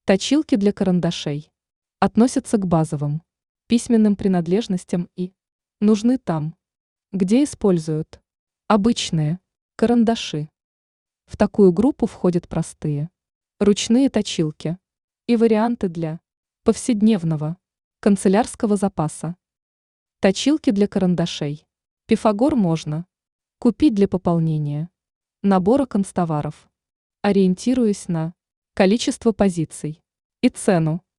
Точилки для карандашей относятся к базовым письменным принадлежностям и нужны там, где используют обычные карандаши. В такую группу входят простые ручные точилки и варианты для повседневного канцелярского запаса. Точилки для карандашей. Пифагор можно купить для пополнения набора канцтоваров, ориентируясь на количество позиций и цену.